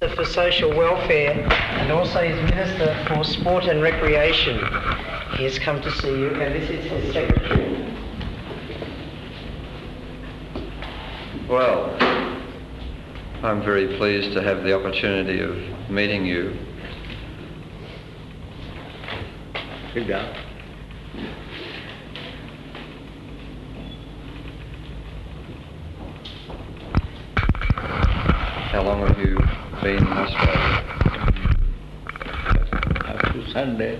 for Social Welfare and also is Minister for Sport and Recreation. He has come to see you, and this is his secretary. Well, I'm very pleased to have the opportunity of meeting you. Sit down. How long have you been in Australia? Up to Sunday.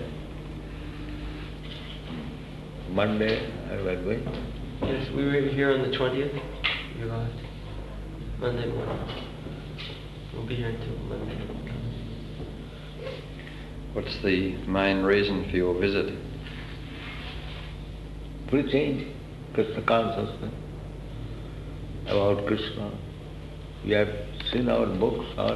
Monday I was going. Yes, we were here on the 20th. We arrived Monday morning. We'll be here until Monday. What's the main reason for your visit? Preaching Krishna consciousness about Krishna. You have seen our books or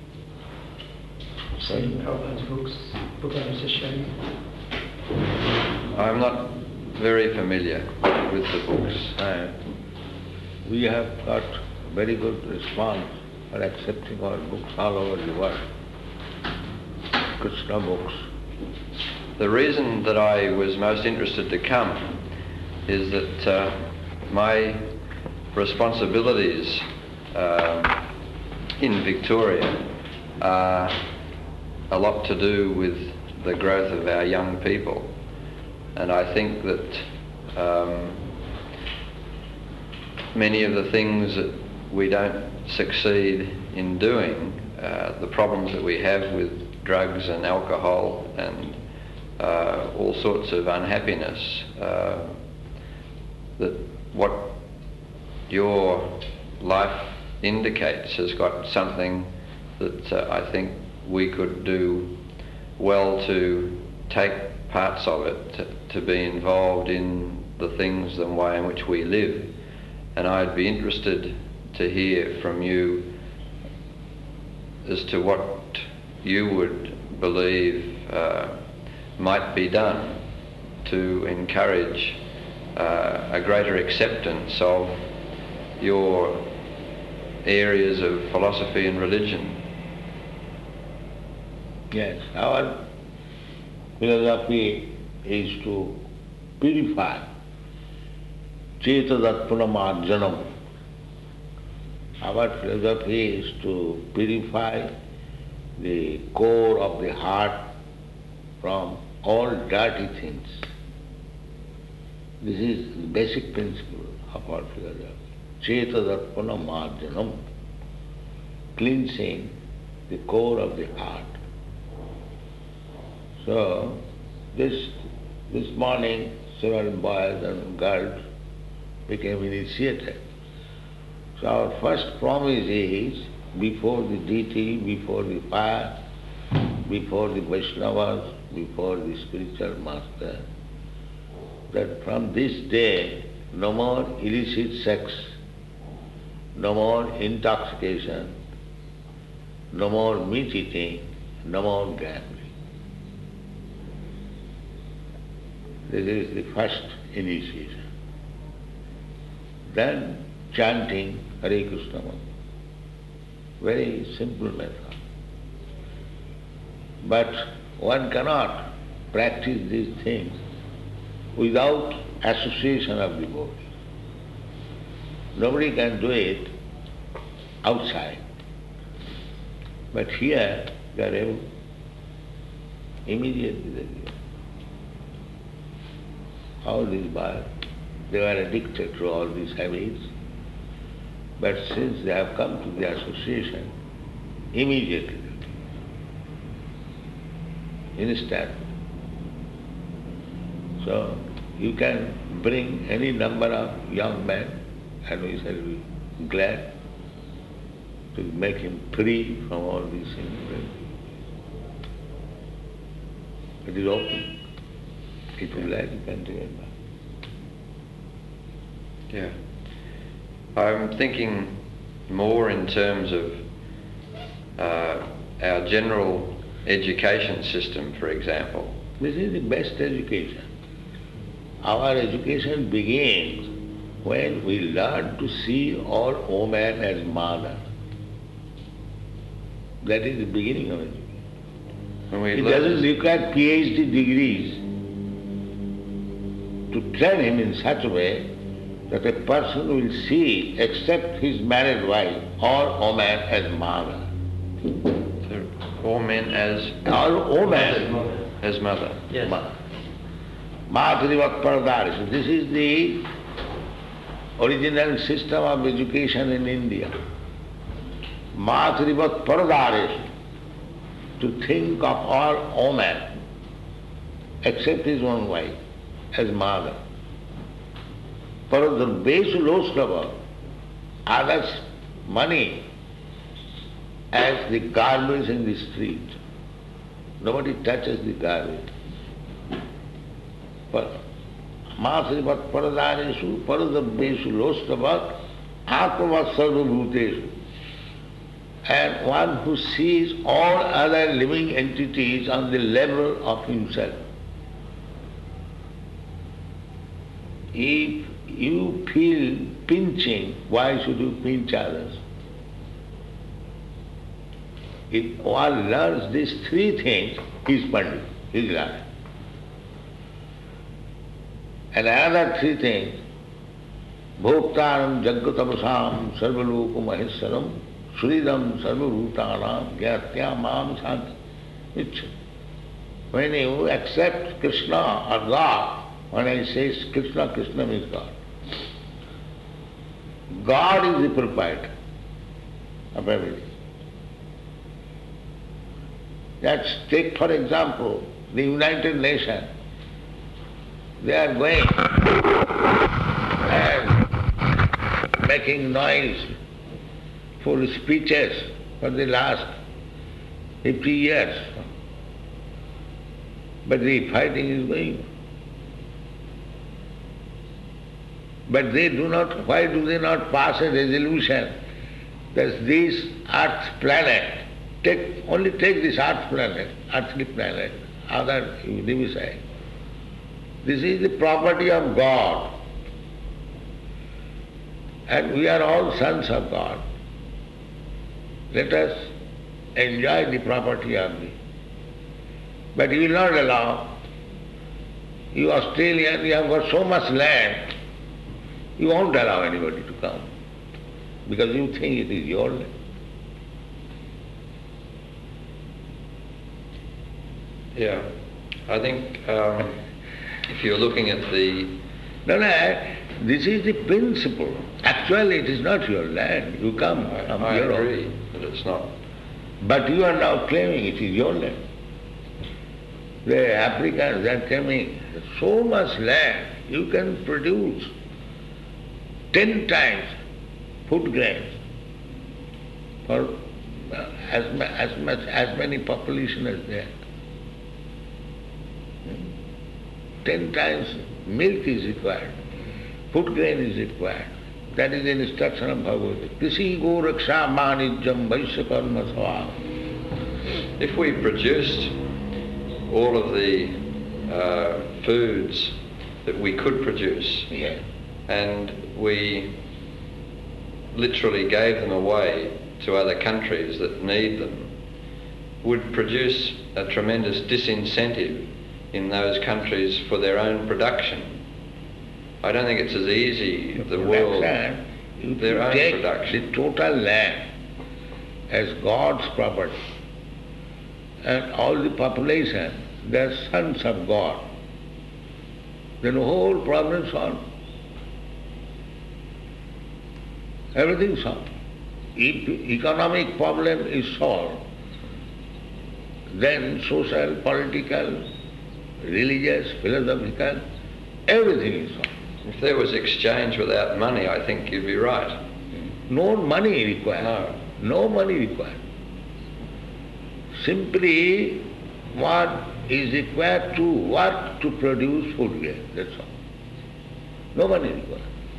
Seen Prabhupada's books, book I was just showing you. I'm not very familiar with the books. and we have got very good response for accepting our books all over the world. Krishna books. The reason that I was most interested to come is that my responsibilities in Victoria are a lot to do with the growth of our young people, and I think that many of the things that we don't succeed in doing, the problems that we have with drugs and alcohol and all sorts of unhappiness, that what your life indicates has got something that I think we could do well to take parts of it, to be involved in the things and way in which we live. And I'd be interested to hear from you as to what you would believe might be done to encourage a greater acceptance of your areas of philosophy and religion. Yes, our philosophy is to purify Cetadatpunam Arjanam. Our philosophy is to purify the core of the heart from all dirty things. This is the basic principle of our philosophy. Cetadatpunam Arjanam, cleansing the core of the heart. So, this morning, several boys and girls became initiated. So our first promise is, before the deity, before the fire, before the Vaishnavas, before the spiritual master, that from this day, no more illicit sex, no more intoxication, no more meat eating, no more gambling. This is the first initiation. Then chanting Hare Krishna Mantra. Very simple method. But one cannot practice these things without association of devotees. Nobody can do it outside. But here they are able, immediately they do. All these boys, they were addicted to all these habits, but since they have come to the association, immediately, instantly. So you can bring any number of young men and we shall be glad to make him free from all these things. It is open. If you like, you can remember. Yeah. I'm thinking more in terms of our general education system, for example. This is the best education. Our education begins when we learn to see all women as mother. That is the beginning of it. When we It learn doesn't this- require PhD degrees to train him in such a way that a person will see, except his married wife, all women as mother. all men as All women as mother. Yes. Matrivat Paradarisha. This is the original system of education in India. Matrivat Paradarisha. To think of all women, except his own wife, as mother. Paradarbeshu Loskava, others' money as the garbage in the street. Nobody touches the garbage. Māsrivat Paradareshu, Paradarbeshu Loskava, Atmavat Sarvabhuteshu. And one who sees all other living entities on the level of himself. If you feel pinching, why should you pinch others? If one learns these three things, he is Pandit, he is right. And another three things, Bhoktaram Jaggatapasam Sarvaloka Maheswaram Suridam Sarvabhutanam Gyatya Mam Shanti Michya. When you accept Krishna or God, when I say Krishna, Krishna means God. God is the proprietor of everything. Let's take for example the United Nations. They are going and making noise for speeches for the last 50 years. But the fighting is going on. But they do not, why do they not pass a resolution that this Earth planet, only take this Earth planet, earthly planet, other you leave aside. This is the property of God. And we are all sons of God. Let us enjoy the property of the. But you will not allow, you Australian, you have got so much land, you won't allow anybody to come because you think it is your land. Yeah, I think if you're looking at the... No, this is the principle. Actually it is not your land. You come from I Europe. agree that it's not. But you are now claiming it is your land. The Africans are claiming so much land, you can produce 10 times food grains for as many population as there. 10 times milk is required, food grain is required. That is an instruction of Bhagavad Gita. Krisi go raksha manijjam vaishya karma sava. If we produced all of the foods that we could produce, Yeah. and we literally gave them away to other countries that need them, would produce a tremendous disincentive in those countries for their own production. I don't think it's as easy, the world, You their own take production. the total land as God's property, and all the population, they are sons of God. Then the whole problem is solved. Everything solved. If economic problem is solved, then social, political, religious, philosophical, everything is solved. If there was exchange without money, I think you'd be right. No money required. No money required. Simply what is required to work to produce food grain, that's all. No money required.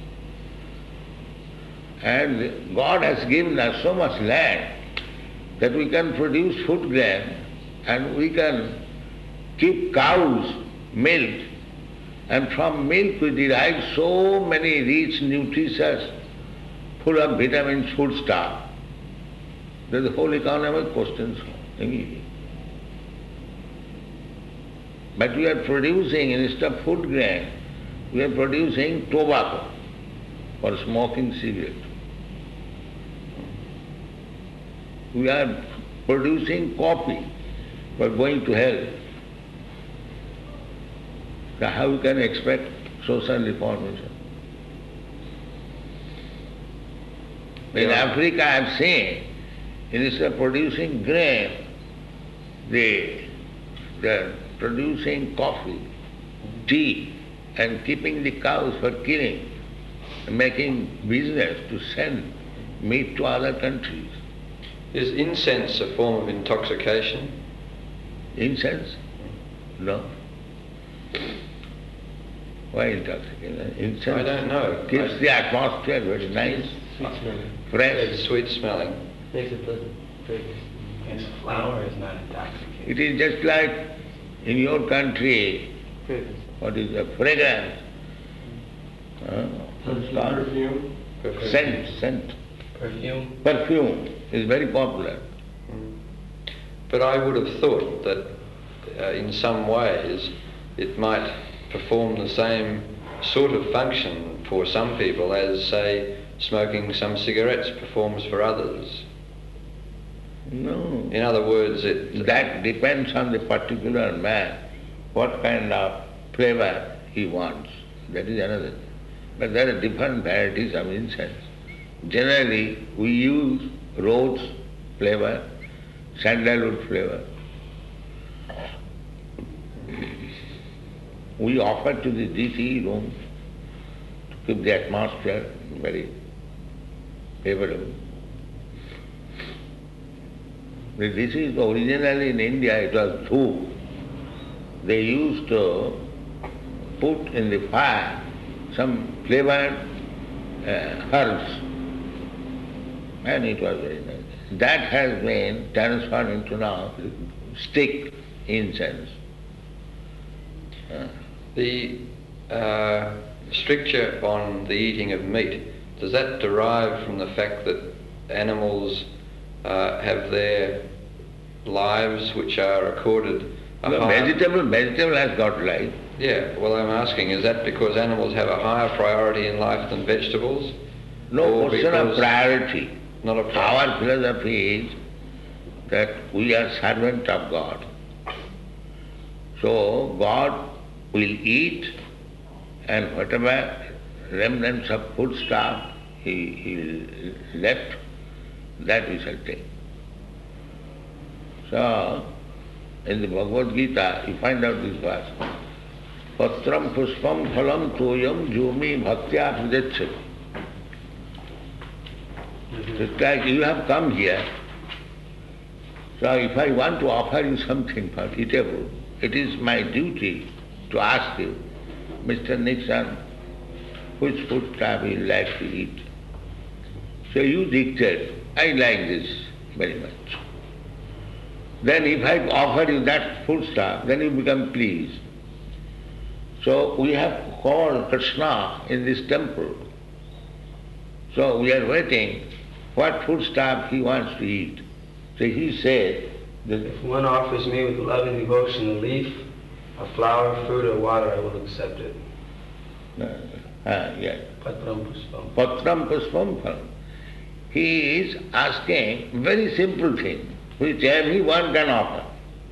And God has given us so much land that we can produce food grain and we can keep cows, milk, and from milk we derive so many rich, nutritious, full of vitamins, food stuff, then the whole economic questions immediately. But we are producing, instead of food grain, we are producing tobacco for smoking cigarette. We are producing coffee for going to hell. So how you can expect social reformation? In Africa I have seen, instead of producing grain, they are producing coffee, tea, and keeping the cows for killing, making business to send meat to other countries. Is incense a form of intoxication? Incense? No. Why intoxication? Incense I don't know. keeps the atmosphere very nice, Sweet smelling. fresh. It's sweet smelling. Makes it pleasant. Fragrance. Its flower is not intoxicating. It is just like in your country, Fragrance. what is the fragrance? What's called? Perfume. Scent. Perfume. Perfume is very popular. But I would have thought that in some ways it might perform the same sort of function for some people as, say, smoking some cigarettes performs for others. No. In other words, That depends on the particular man, what kind of flavor he wants. That is another thing. But there are different varieties of incense. Generally, we use rose flavor, sandalwood flavor. We offer to the deity room to keep the atmosphere very favorable. This is originally in India, it was dhoop. They used to put in the fire some flavored herbs, and it was very nice. That has been transformed into now stick incense. the stricture on the eating of meat, does that derive from the fact that animals have their lives which are accorded a higher... Vegetable has got life. Yeah, well I'm asking, is that because animals have a higher priority in life than vegetables? No Or question of because- priority. Not a priority. Our philosophy is that we are servant of God. So God will eat, and whatever remnants of food stuff he left, that we shall take. So, in the Bhagavad Gita, you find out this verse. Patram puspam phalam toyam jumi bhaktya pradecchati. It's like you have come here. So if I want to offer you something for eatable, it is my duty to ask you, Mr. Nixon, which food stuff you like to eat? So you dictate, I like this very much. Then if I offer you that food stuff, then you become pleased. So we have called Krishna in this temple. So we are waiting what food stuff he wants to eat. So he said that If one offers me with love and devotion a leaf, a flower, fruit, or water, I will accept it. yes. Patram puspam. Patram puspam phalam. He is asking very simple thing, which everyone can offer.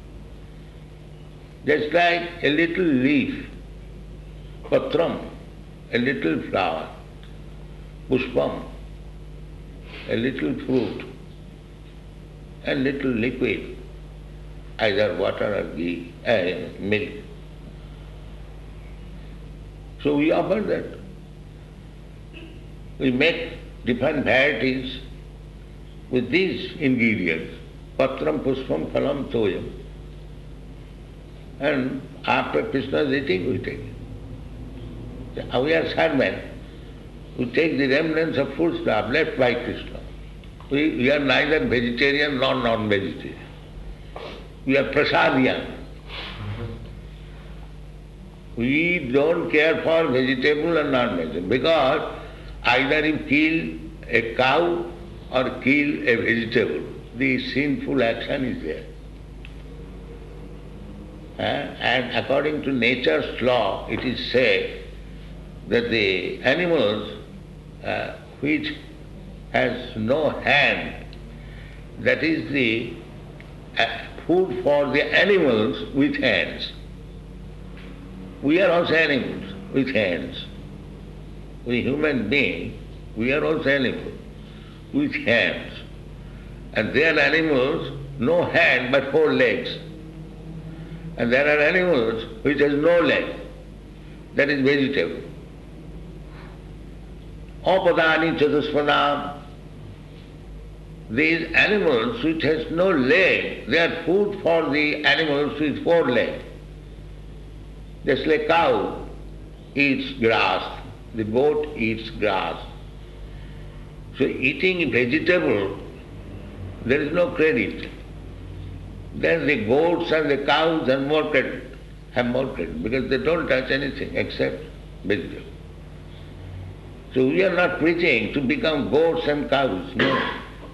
Just like a little leaf, patram, a little flower, puspam, a little fruit, and little liquid, either water or ghee, milk. So we offer that. We make different varieties with these ingredients, patram, puspam, phalam, toyam. And after Krishna's eating, we take it. We are servants. We take the remnants of food stuff left by Krishna. We are neither vegetarian nor non-vegetarian. We are prasadian. We don't care for vegetable and non-vegetable because either you kill a cow or kill a vegetable. the sinful action is there. And according to nature's law, it is said that the animals which has no hand, that is the food for the animals with hands. We are also animals with hands. We human beings, we are also animals with hands. And there are animals, no hand but 4 legs. And there are animals which has no leg, that is vegetable. Apadani chatuspadam. These animals which has no leg, they are food for the animals with 4 legs. Just like cow eats grass, the goat eats grass. So eating vegetable, there is no credit. Then the goats and the cows have more credit because they don't touch anything except vegetable. So we are not preaching to become goats and cows, no.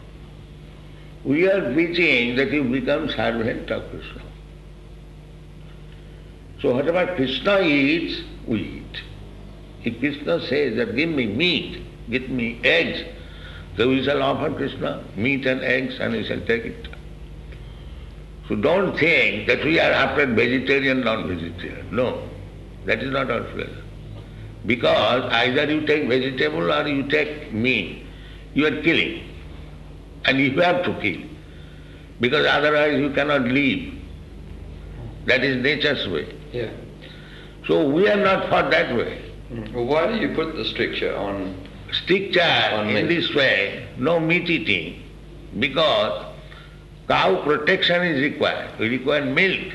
We are preaching that you become servant of Krishna. So whatever Krishna eats, we eat. If Krishna says that give me meat, give me eggs, so we shall offer Krishna meat and eggs and we shall take it. So don't think that we are after vegetarian, non-vegetarian. No, that is not our pleasure. Because either you take vegetable or you take meat, you are killing. And you have to kill. Because otherwise you cannot live. That is nature's way. Yeah. So we are not for that way. Well, why do you put the stricture on Stricture On in meat. this way, no meat eating, because cow protection is required. We require milk.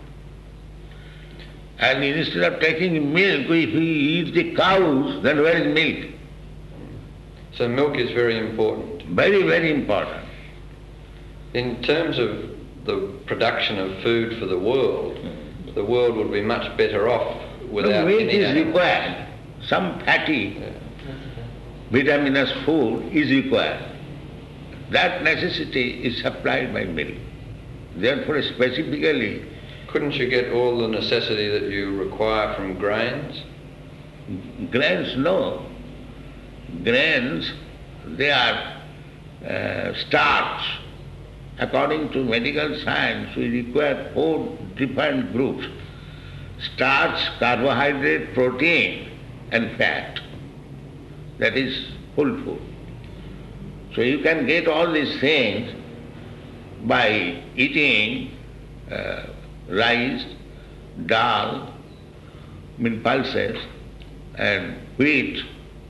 And instead of taking milk, if we eat the cows, then where is milk? So milk is very important. Very, very important. In terms of the production of food for the world would be much better off without Milk any is animal. required. Some fatty, Yeah. vitaminous food is required. That necessity is supplied by milk. Therefore, specifically, Couldn't you get all the necessity that you require from grains? grains, no. Grains, they are starch. According to medical science, we require 4 different groups: starch, carbohydrate, protein, and fat. That is full food. So you can get all these things by eating rice, dal, pulses, and wheat,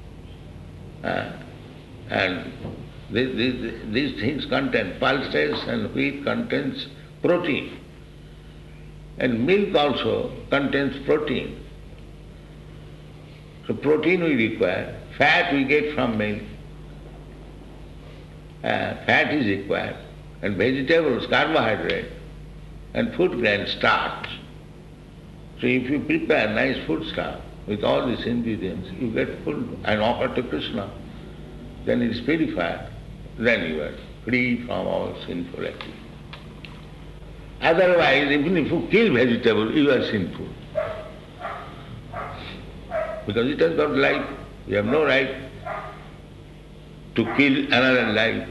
and these things contain, pulses and wheat contains protein. And milk also contains protein. So protein we require, fat we get from milk. Fat is required, and vegetables, carbohydrate, and food grain, starch. So if you prepare nice food stuff with all these ingredients, you get full and offer to Krishna, then it is purified, then you are free from all sinful activity. Otherwise, even if you kill vegetable, you are sinful. Because it has got life. You have no right to kill another life.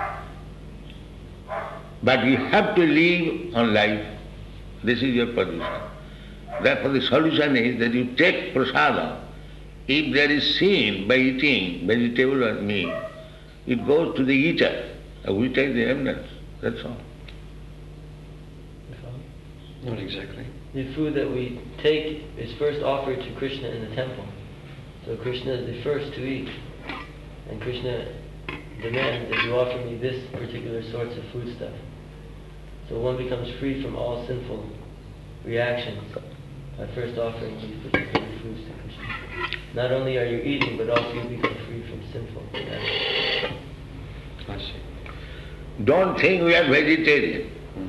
But you have to live on life. This is your position. Therefore the solution is that you take prasadam. If there is sin by eating vegetable or meat, it goes to the eater. We take the eminence. That's all. Not exactly. The food that we take is first offered to Krishna in the temple. So Krishna is the first to eat. And Krishna demands that you offer me this particular sorts of foodstuff. So one becomes free from all sinful reactions by first offering these particular foods to Krishna. Not only are you eating, but also you become free from sinful reactions. I see. Don't think we are vegetarian.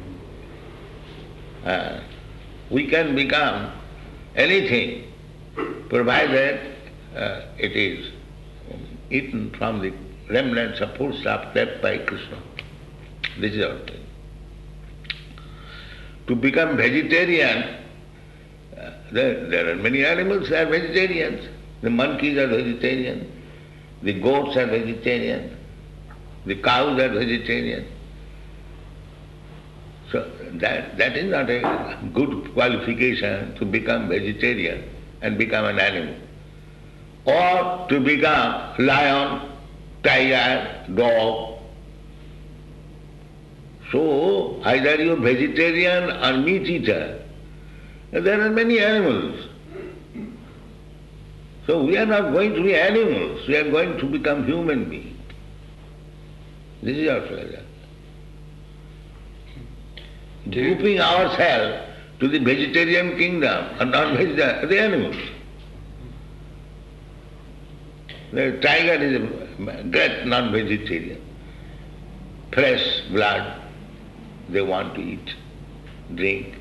We can become anything, provided it is eaten from the remnants of food stuff left by Krishna. This is our thing. To become vegetarian, there are many animals that are vegetarians. The monkeys are vegetarian, the goats are vegetarian, the cows are vegetarian. So that is not a good qualification to become vegetarian and become an animal. Or to become lion, tiger, dog. So either you are vegetarian or meat eater. There are many animals. So we are not going to be animals, we are going to become human beings. This is our pleasure. Grouping ourselves to the vegetarian kingdom or non-vegetarian, the animals. The tiger is a great non-vegetarian. Fresh blood, they want to eat, drink.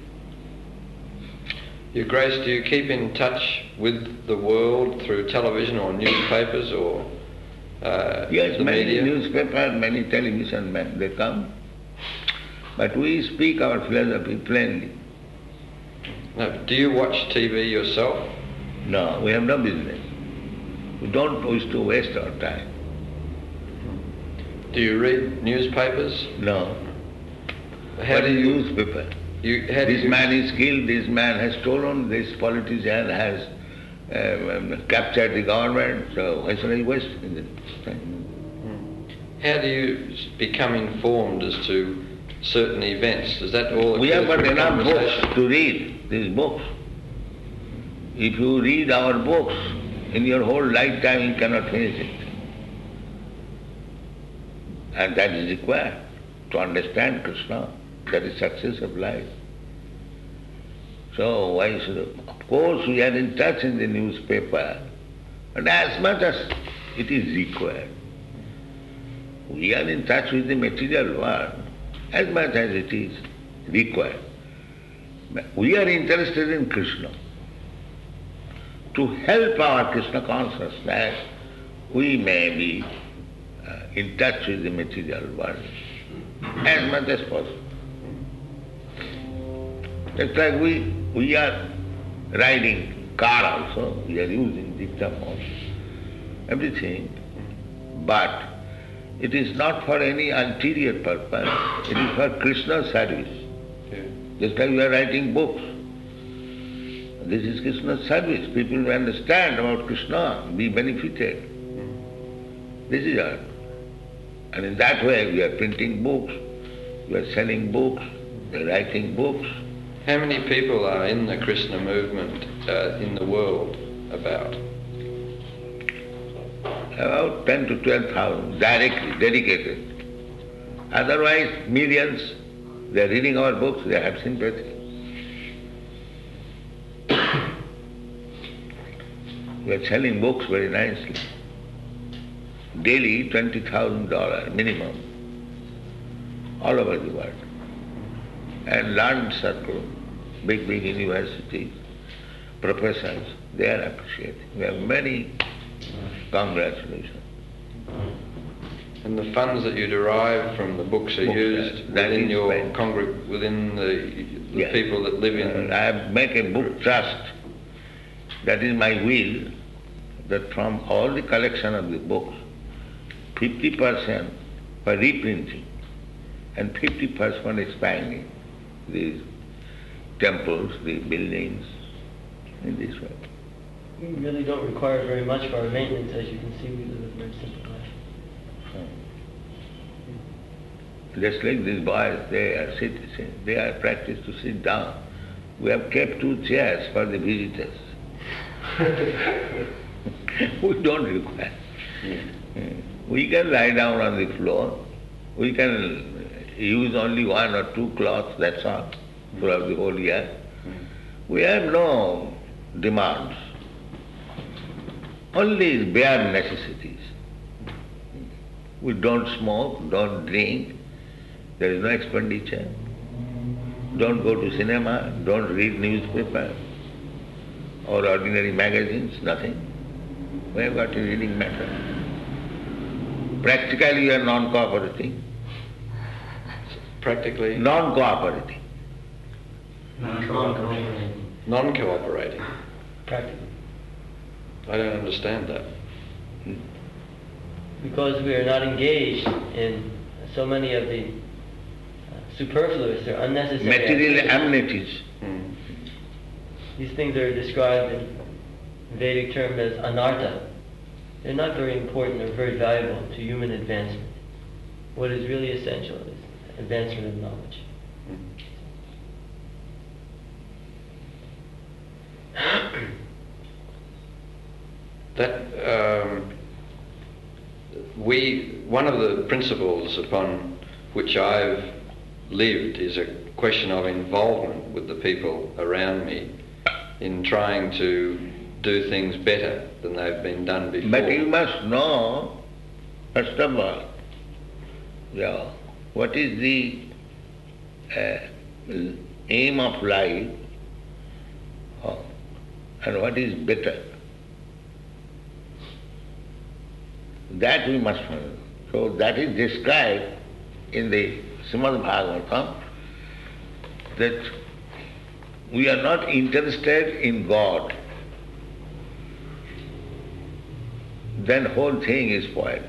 Your Grace, do you keep in touch with the world through television or newspapers or yes, the many media? newspapers, many television men, they come. But we speak our philosophy plainly. No, do you watch TV yourself? No, we have no business. We don't wish to waste our time. Do you read newspapers? No. How What do is you? newspaper? How do This you? man is killed, this man has stolen, this politician has captured the government, so why should I waste the time? How do you become informed as to certain events? Does that all? We have occur got through enough conversation? books to read, these books. If you read our books, in your whole lifetime you cannot finish it. And that is required to understand Krishna. That is success of life. So why should, of course we are in touch in the newspaper, but as much as it is required. We are in touch with the material world as much as it is required. We are interested in Krishna. To help our Krishna consciousness, we may be in touch with the material world as much as possible. Just like we are riding car also, we are using dictaphone, everything, but it is not for any ulterior purpose, it is for Krishna's service. Just like we are writing books. This is Krishna's service. People will understand about Krishna, be benefited. This is our. And in that way we are printing books, we are selling books, we are writing books. How many people are in the Krishna movement in the world about? About 10 to 12,000 directly, dedicated. Otherwise, millions, they are reading our books, they have sympathy. We are selling books very nicely. Daily $20,000 minimum, all over the world. And learned circle, big universities, professors, they are appreciating. We have many congratulations. And the funds that you derive from the books are Books, used yes. That within is your spent. within the Yes. people that live in. I have make a book trust. That is my will, that from all the collection of the books, 50% for reprinting and 50% for expanding these temples, the buildings, in this way. We really don't require very much for our maintenance. As you can see, we live a very simple life. Just like these boys, they are practiced to sit down. We have kept 2 chairs for the visitors. We don't require. We can lie down on the floor. We can use only 1 or 2 cloths, that's all, throughout the whole year. We have no demands. Only bare necessities. We don't smoke, don't drink, there is no expenditure. Don't go to cinema, don't read newspaper or ordinary magazines, nothing. We have got a reading matter. Practically we are non-cooperating. Practically non-cooperating. non-cooperating. Practically. I don't understand that. Because we are not engaged in so many of the superfluous or unnecessary Material activities. amenities. These things are described in Vedic term as anartha. They're not very important or very valuable to human advancement. What is really essential is advancement of knowledge. One of the principles upon which I've lived is a question of involvement with the people around me in trying to do things better than they've been done before. But you must know, first of all, what is the aim of life and what is better. That we must know. So that is described in the Srimad Bhagavatam, that we are not interested in God, then whole thing is spoiled.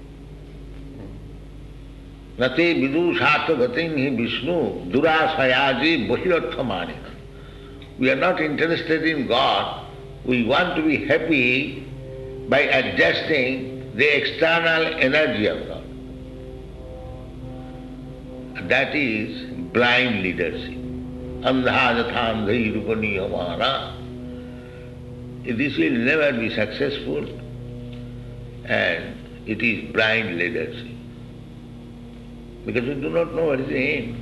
Nate vidushatva gatim hi Vishnu durasayaji bahirarthamanina. We are not interested in God. We want to be happy by adjusting the external energy of God. That is blind leadership. Andha jathandhai rupaniyamana. This will never be successful, and it is blind leadership. Because we do not know what is the aim.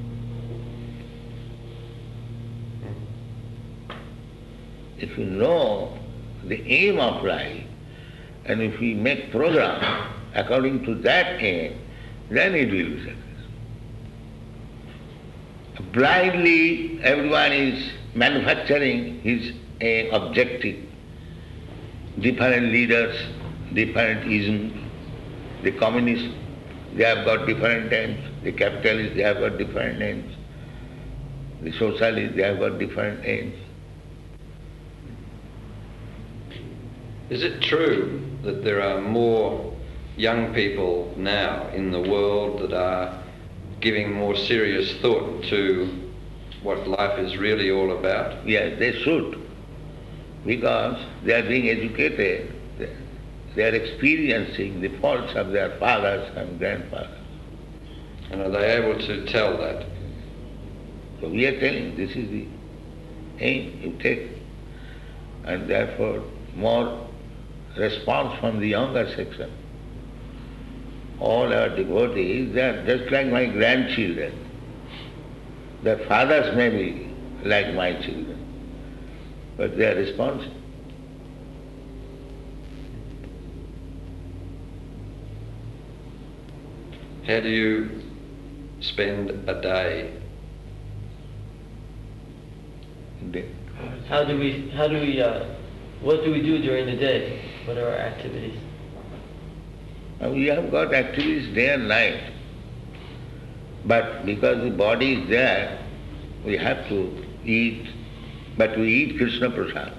If you know the aim of life, and if we make program according to that aim, then it will be successful. Blindly, everyone is manufacturing his objective. Different leaders, different isms. The communists, they have got different names. The capitalists, they have got different names. The socialists, they have got different names. Is it true that there are more young people now in the world that are giving more serious thought to what life is really all about? Yes, they should. Because they are being educated. They are experiencing the faults of their fathers and grandfathers. And are they able to tell that? So we are telling this is the aim you take. And therefore more response from the younger section. All our devotees, they are just like my grandchildren. Their fathers may be like my children, but they are responsive. How do you spend a day? What do we do during the day? What are our activities? We have got activities day and night. But because the body is there, we have to eat. But we eat Krishna Prasad.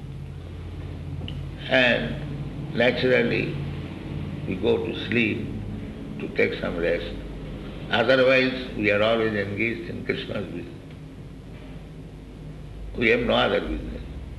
And naturally, we go to sleep to take some rest. Otherwise, we are always engaged in Krishna's business. We have no other business.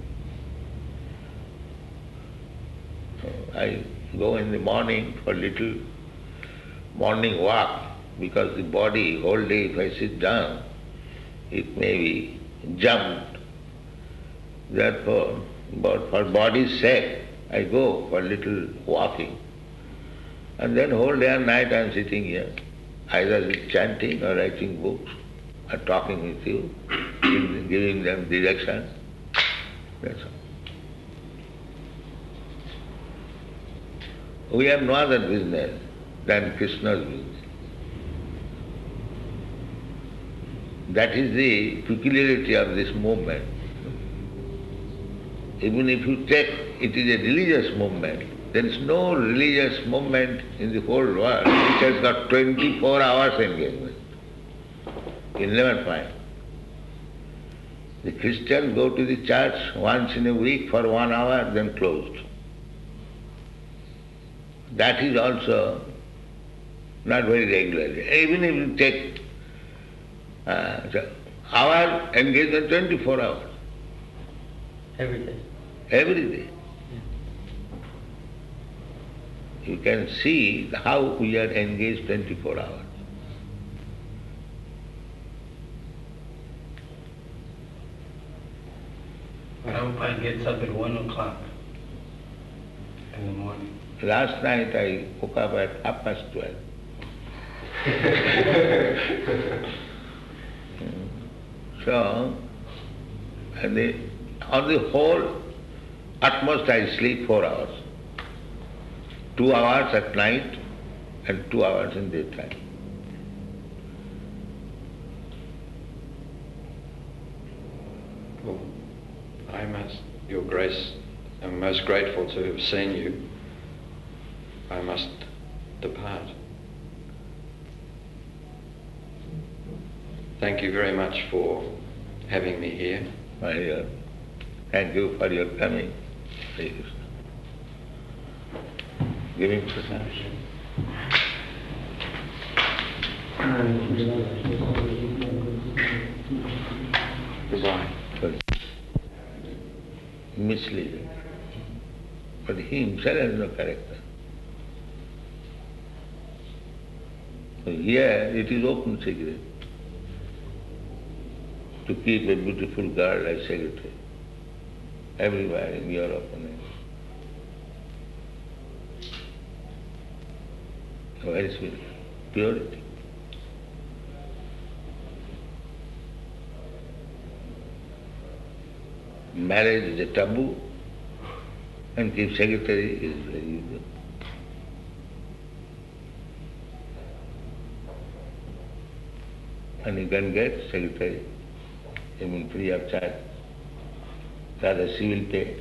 I go in the morning for a little morning walk, because the body, whole day if I sit down, it may be jumped. Therefore, for body's sake, I go for a little walking. And then whole day and night I am sitting here, either chanting or writing books, or talking with you, giving them direction. That's all. We have no other business than Krishna's business. That is the peculiarity of this movement. Even if you take it is a religious movement, there is no religious movement in the whole world which has got 24 hours engagement. you'll never find. The Christians go to the church once in a week for 1 hour, then closed. That is also not very regularly. Even if you take our engagement 24 hours. Every day. Every day. You can see how we are engaged 24 hours. Prabhupada gets up at 1 o'clock in the morning. Last night I woke up at 12:30. So, on the whole, at most I sleep 4 hours. 2 hours at night and 2 hours in daytime. Well, Your Grace, I'm most grateful to have seen you. I must depart. Thank you very much for having me here. My dear, thank you for your coming. Please. Giving perception. Goodbye. Misleading. But he himself has no character. So here it is open secret to keep a beautiful girl as secretary everywhere in Europe and where is purity? Marriage is a taboo and keep secretary is very usual. And you can get secretary even free of charge. Rather she will pay.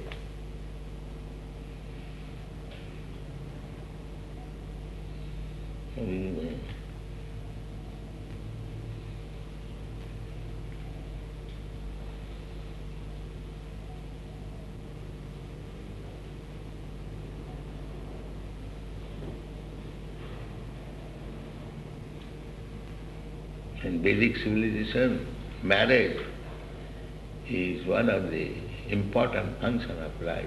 In Vedic civilization, marriage is one of the important functions of life.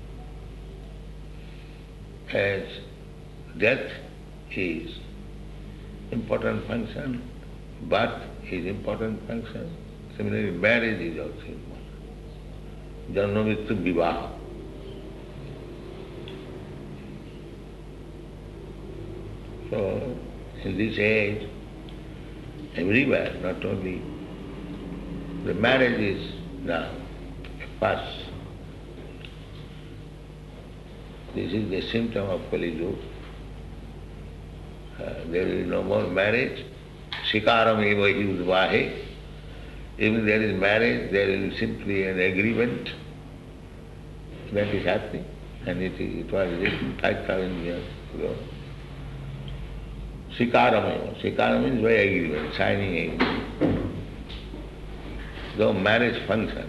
As death is important function, birth is important function, similarly marriage is also important. Janma mrityu vivaha. So, in this age, everywhere, not only the marriage is now a fuss. This is the symptom of Kali Yuga. There is no more marriage. Shikaram eva hi udvahe. Even there is marriage, there is simply an agreement that is happening. And it was written 5,000 years ago. Shikaram means by agreement, signing agreement. Though marriage function.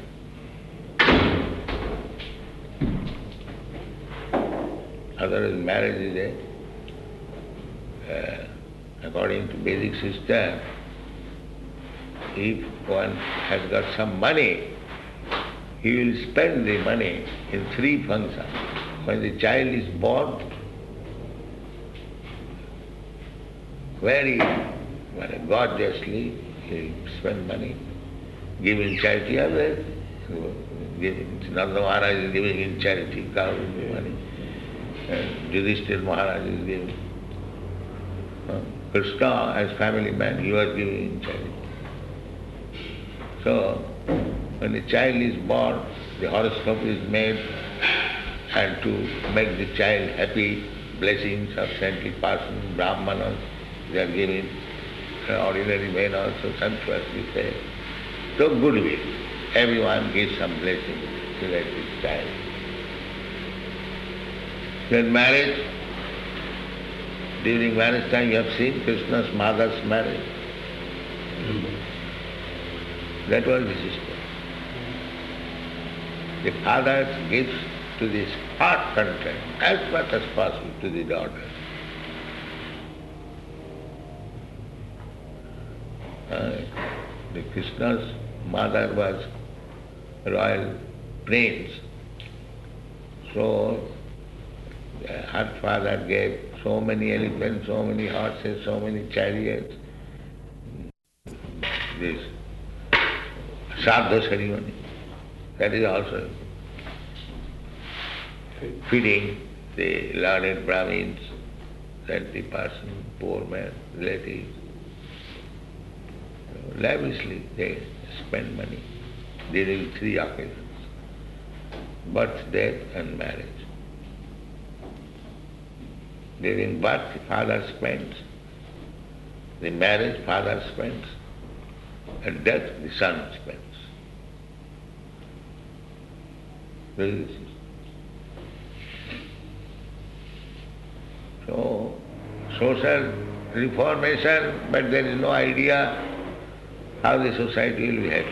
Otherwise marriage is according to Vedic system, if one has got some money, he will spend the money in 3 functions. When the child is born, very gorgeously, he spend money, give in charity, others, Nanda Maharaj is giving in charity, cows money, and Yudhishthira Maharaj is giving. Krishna, as family man, he was giving in charity. So, when the child is born, the horoscope is made, and to make the child happy, blessings of saintly persons, brahmanas, they are giving, ordinary men also sumptuously pay. So goodwill, everyone gives some blessing to that child. Then marriage, during marriage time you have seen Krishna's mother's marriage. That was the system. The father gives to this heart content as much as possible to the daughter. The Krishna's mother was royal prince, so her father gave so many elephants, so many horses, so many chariots. This Shraddha ceremony, that is also feeding the learned Brahmins, that the person, poor man, relatives. Lavishly they spend money during 3 occasions: birth, death and marriage. During birth, the father spends; the marriage, father spends; and death, the son spends. This is so social reformation, but there is no idea how the society will behave.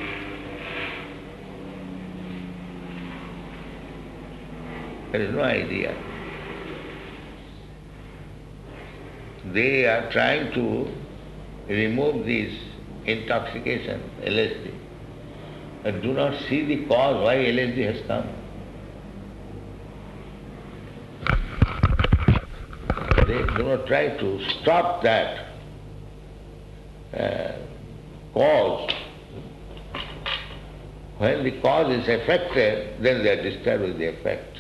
There is no idea. They are trying to remove this intoxication, LSD, and do not see the cause why LSD has come. They do not try to stop that cause. When the cause is affected, then they are disturbed with the effect.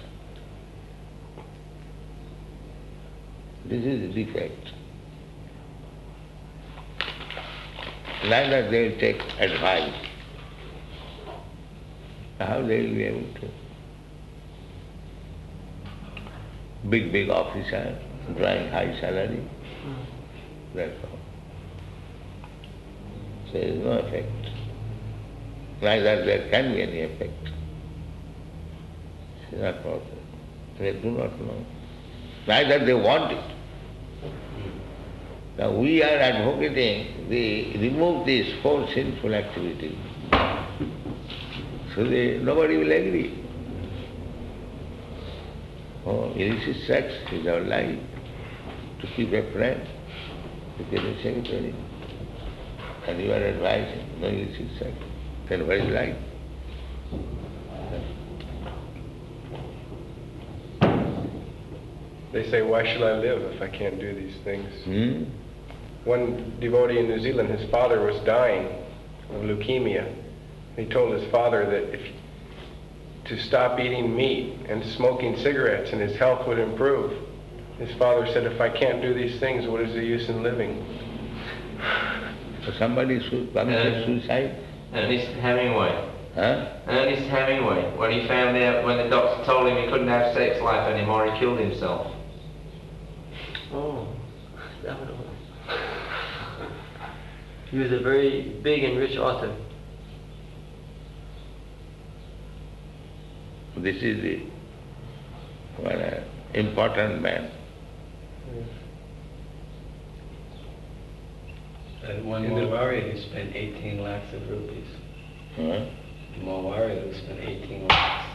This is the defect. Neither they will take advice. How they will be able to? Big officer, drawing high salary, that's all. There is no effect. Neither there can be any effect. It is not possible. They do not know. Neither they want it. Now we are advocating remove these 4 sinful activities. So nobody will agree. Oh, illicit sex is our life. To keep a friend, to keep a secretary. And you are advising, no illicit sex. Then what is life? They say, why should I live if I can't do these things? One devotee in New Zealand, his father was dying of leukemia. He told his father that to stop eating meat and smoking cigarettes and his health would improve. His father said, if I can't do these things, what is the use in living? So somebody committed suicide? Ernest Hemingway. Huh? Ernest Hemingway, when he found out, when the doctor told him he couldn't have sex life anymore, he killed himself. Oh, that one. He was a very big and rich author. This is the important man. And one more warrior who spent 18 lakhs of rupees. Huh? More warrior who spent 18 lakhs.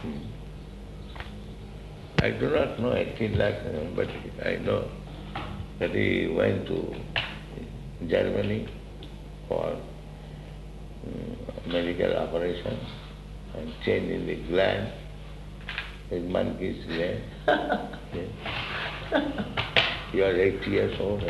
I do not know 18 lakhs, but I know that he went to Germany for medical operation and changing the gland, his monkey's gland. You are 80 years old.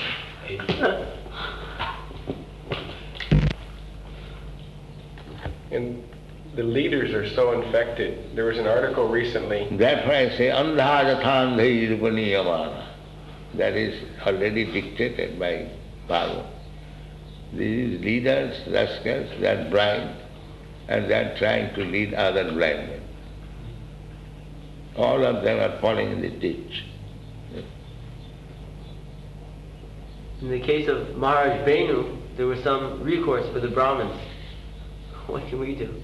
And the leaders are so infected. There was an article recently. That's why I say, andha jathandhi rupaniyamana. That is already dictated by Bhagavad. These leaders, rascals, they are blind and they are trying to lead other blind men. All of them are falling in the ditch. In the case of Maharaj Venu, there was some recourse for the Brahmins. What can we do?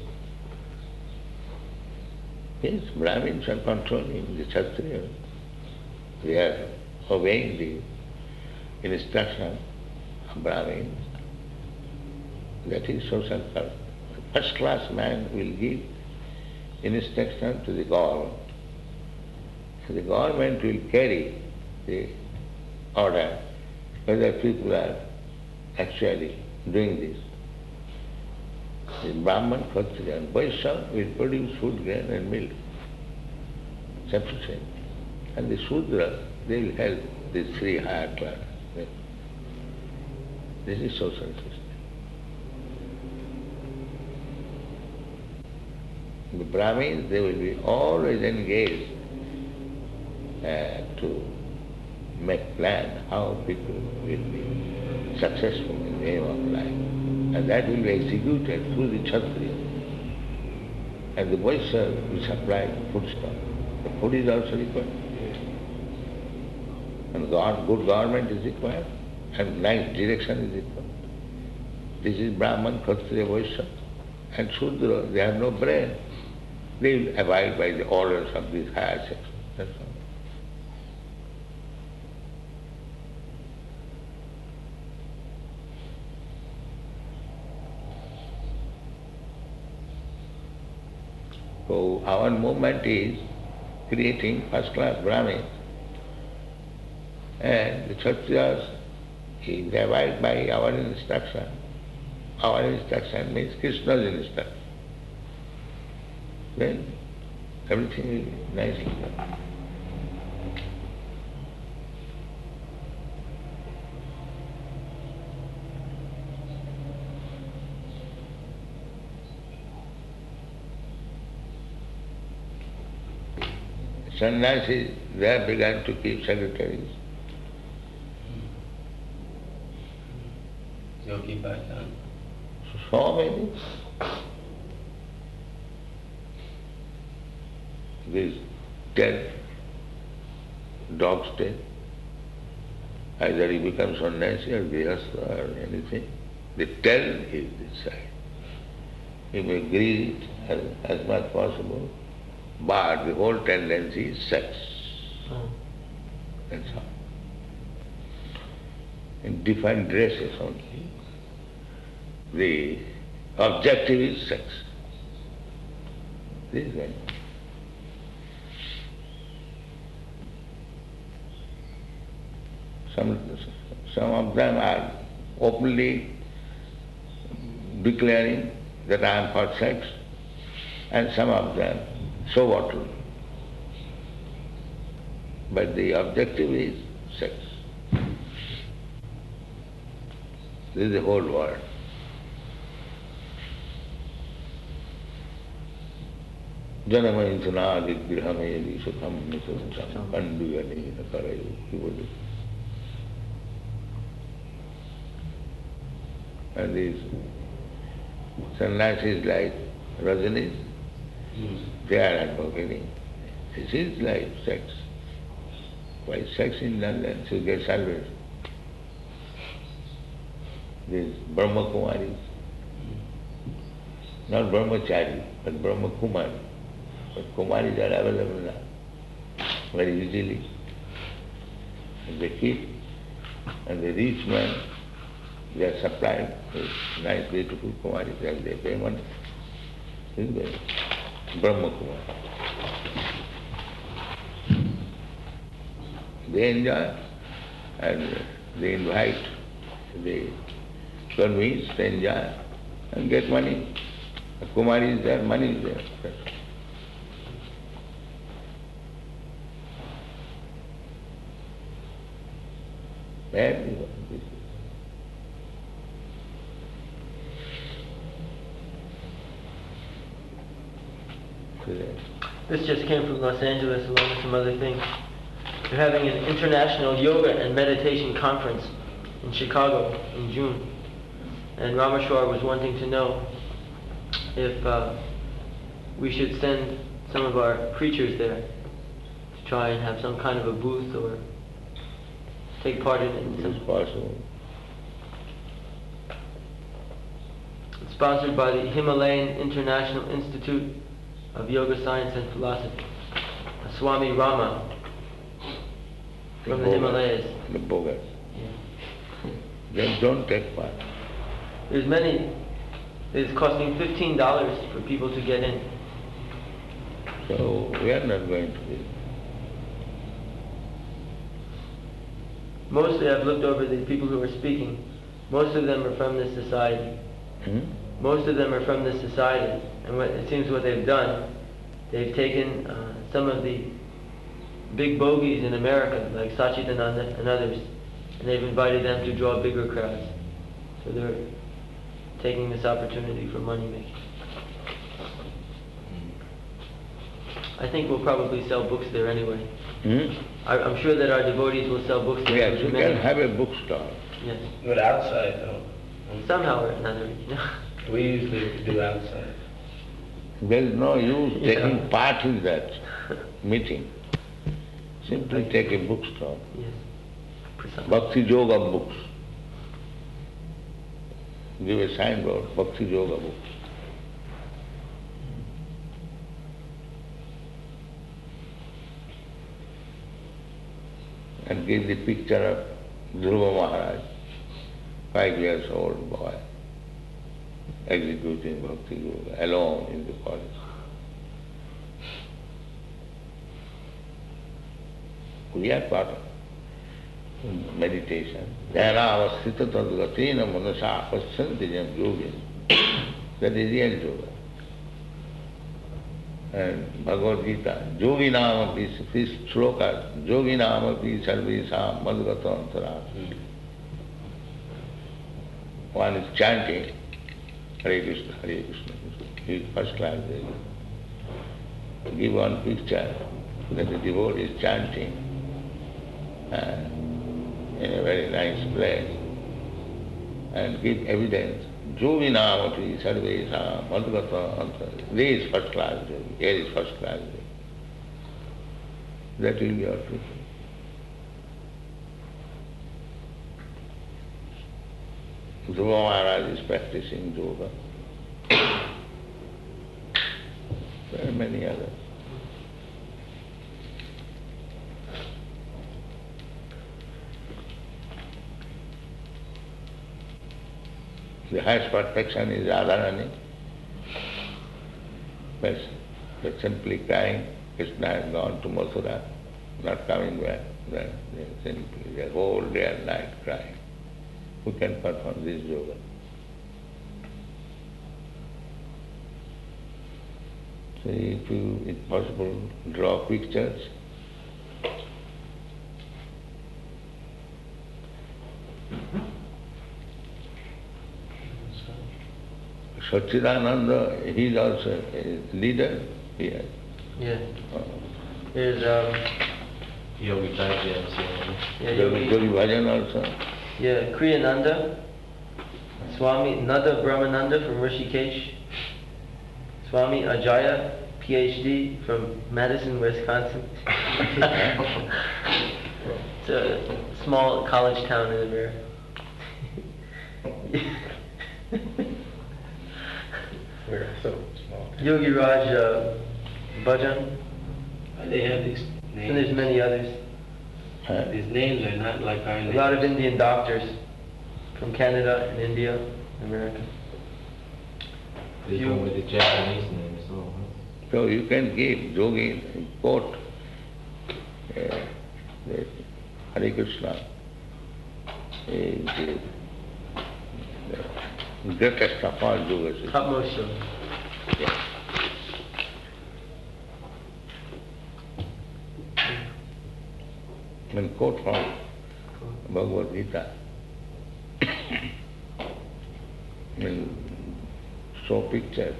Yes, Brahmins are controlling the Kshatriyas. They are obeying the instruction of Brahmins. That is social first class man will give instruction to the government. The government will carry the order whether people are actually doing this. The Brahman, Kshatriya and Vaishya will produce food, grain and milk, sufficient. And the Shudra, they will help these three higher classes. This is social system. The Brahmins, they will be always engaged to make plan how people will be successful in the aim of life. And that will be executed through the Kshatriya. And the Vaishya will supply foodstuff. The food is also required. And good government is required. And nice direction is required. This is Brahman, Kshatriya, Vaishya. And Shudra, they have no brain. They will abide by the orders of these higher sections. That's all. So our movement is creating first-class Brahmins, and the Kshatriyas, they abide by our instruction. Our instruction means Krishna's instruction. Then everything will be nicely done. Sannyasis, they have begun to keep secretaries. Yogi Bhajan. So many. These 10 dogs take. Either he becomes sannyasi or grihastha or anything. The 10 is this side. He may grease it as much possible, but the whole tendency is sex. That's all. In different dresses only. The objective is sex. This is right. Some of them are openly declaring that I am for sex, and some of them so what to do. But the objective is sex. This is the whole world. Janama vigrahame sukham nisam panduyane nakarayu. He would do. And these sannyasis like Rajani, they are advocating. This is like sex. Why sex in London? She gets salvation. These Brahma Kumaris, not Brahmachari, but Brahma Kumari. But Kumaris are available now, very easily. And they keep, and the rich men, they are supplied with nice, beautiful Kumaris, and they pay money. This is the Brahma Kumari. They enjoy, and they invite, they convince, they enjoy, and get money. The Kumari is there, money is there. Everyone. This just came from Los Angeles along with some other things. They're having an international yoga and meditation conference in Chicago in June. And Rameshwar was wanting to know if we should send some of our preachers there to try and have some kind of a booth or take part in it. It is possible. It's sponsored by the Himalayan International Institute of Yoga Science and Philosophy. Swami Rama from the Himalayas. The bogus. Yeah. They don't take part. There's It's costing $15 for people to get in. So we are not going to be. Mostly I've looked over the people who are speaking. Most of them are from this society. Most of them are from this society. And it seems what they've done, they've taken some of the big bogeys in America, like Sachidananda and others, and they've invited them to draw bigger crowds. So they're taking this opportunity for money making. I think we'll probably sell books there anyway. I'm sure that our devotees will sell books there. Yes, you can have a bookstore. Yes. But outside, though. Somehow or another, We usually do outside. There is no use taking part in that meeting. Simply take a bookstore. Yes. Precisely. Bhakti Yoga books. Give a signboard, Bhakti Yoga books. And give the picture of Dhruva Maharaj, 5 years old boy, executing Bhakti Yoga alone in the forest. We are part of meditation. Dhyana avasthita tadgatina manasa pasyanti jam yogi. That is real yoga. And Bhagavad Gita, yogi nama api, this shloka, yogi nama api sarvesam madgata antara. One is chanting Hare Krishna, Hare Krishna. He is first class there. Give one picture that the devotee is chanting in a very nice place and give evidence. Yogi namati sarvesam madgata antara. There is first class yogi, here is first class yogi. That will be our preaching. Dhruva Maharaj is practicing yoga. There are many others. The highest perfection is Radharani. But simply crying, Krishna has gone to Mathura, not coming back. They simply the whole day and night crying. Who can perform this yoga? So if it's possible, draw pictures. Satchidananda, he is also a leader here. Yeah. There's Yogi Bhajan. Yogi Bhajan also. Yeah, Kriyananda, Swami Nada Brahmananda from Rishikesh, Swami Ajaya, PhD from Madison, Wisconsin. It's a small college town in America. We're so small. Yogi Raj Bhajan, They have these names. and there's many others. These names are not like our A names. lot of Indian doctors from Canada and India, America. They go with the Japanese name as well. So you can give yogi quote Hare Krishna is the greatest of all yogas. Topmost yoga. Yeah. And quote from Bhagavad Gita. And show pictures.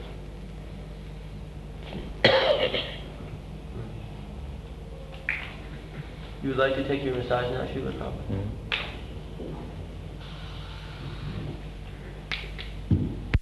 You would like to take your massage now, Srila Prabhupada?